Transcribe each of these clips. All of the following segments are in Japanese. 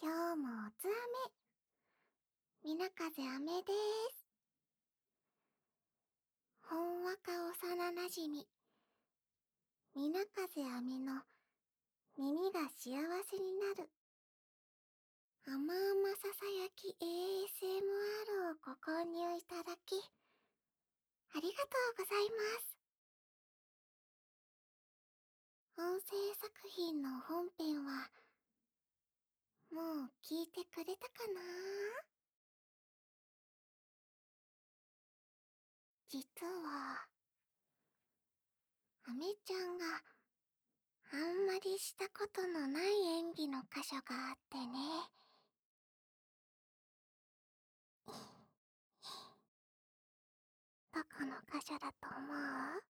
今日もおつあめ。みなかぜあめです。ほんわか幼なじみ。みなかぜあめの耳が幸せになる。甘々ささやき ASMR をご購入いただき、ありがとうございます。音声作品の本編は、もう聞いてくれたかな？実は、あめちゃんがあんまりしたことのない演技の箇所があってね。どこの箇所だと思う？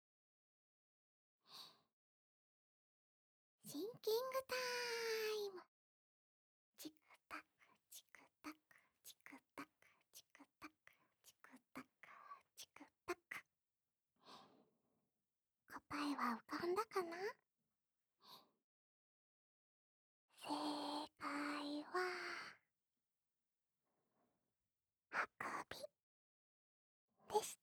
シンキングタイム。チクタクチクタクチクタクチクタクチクタクチクタク。答えは浮かんだかな？正解はあくびでした。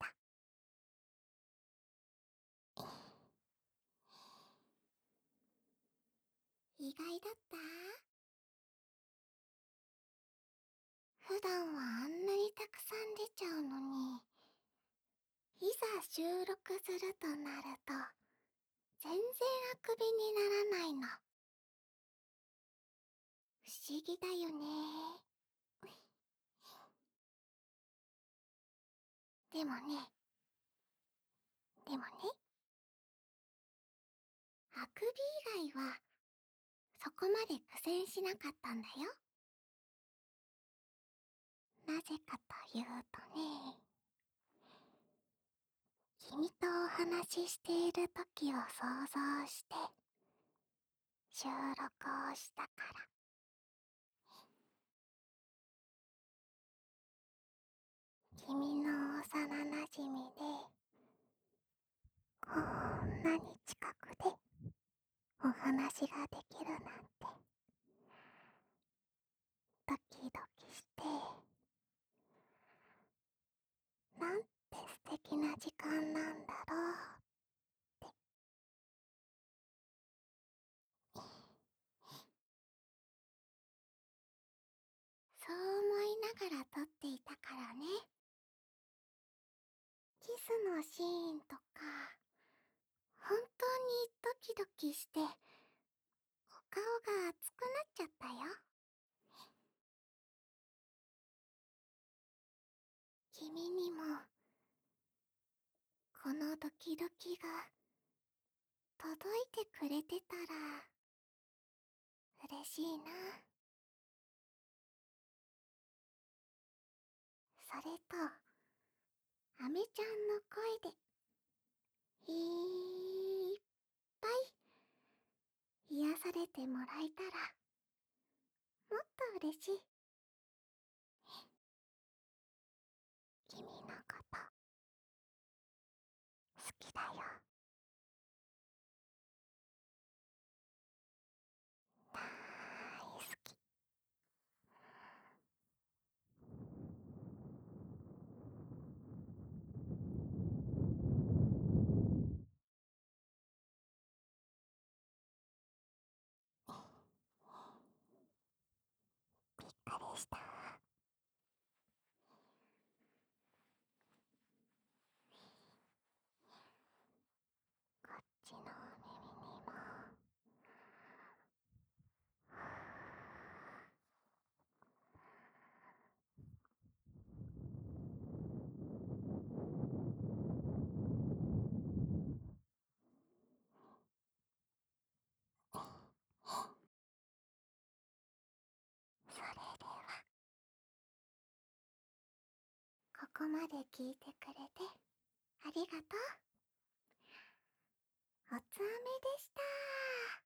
意外だった？普段はあんなにたくさん出ちゃうのに、いざ収録するとなると全然あくびにならないの。不思議だよね。でもね、でもね、あくび以外はそこまで苦戦しなかったんだよ。なぜかというとね、君とお話ししている時を想像して収録をしたから。君の幼なじみで、こんなに近くでお話ができるなんて、ドキドキして、なんて素敵な時間なんだろう。そう思いながら撮っていたからね。キスのシーンとか、本当にドキドキして、お顔が熱くなっちゃったよ。君にも、このドキドキが届いてくれてたら、嬉しいな。それと、アメちゃんの声で、いっぱい癒されてもらえたら、もっと嬉しい。君のこと、好きだよ。大好き。びっくりした。こっちのお耳にも。それでは、ここまで聞いてくれてありがとう。おつあめでした。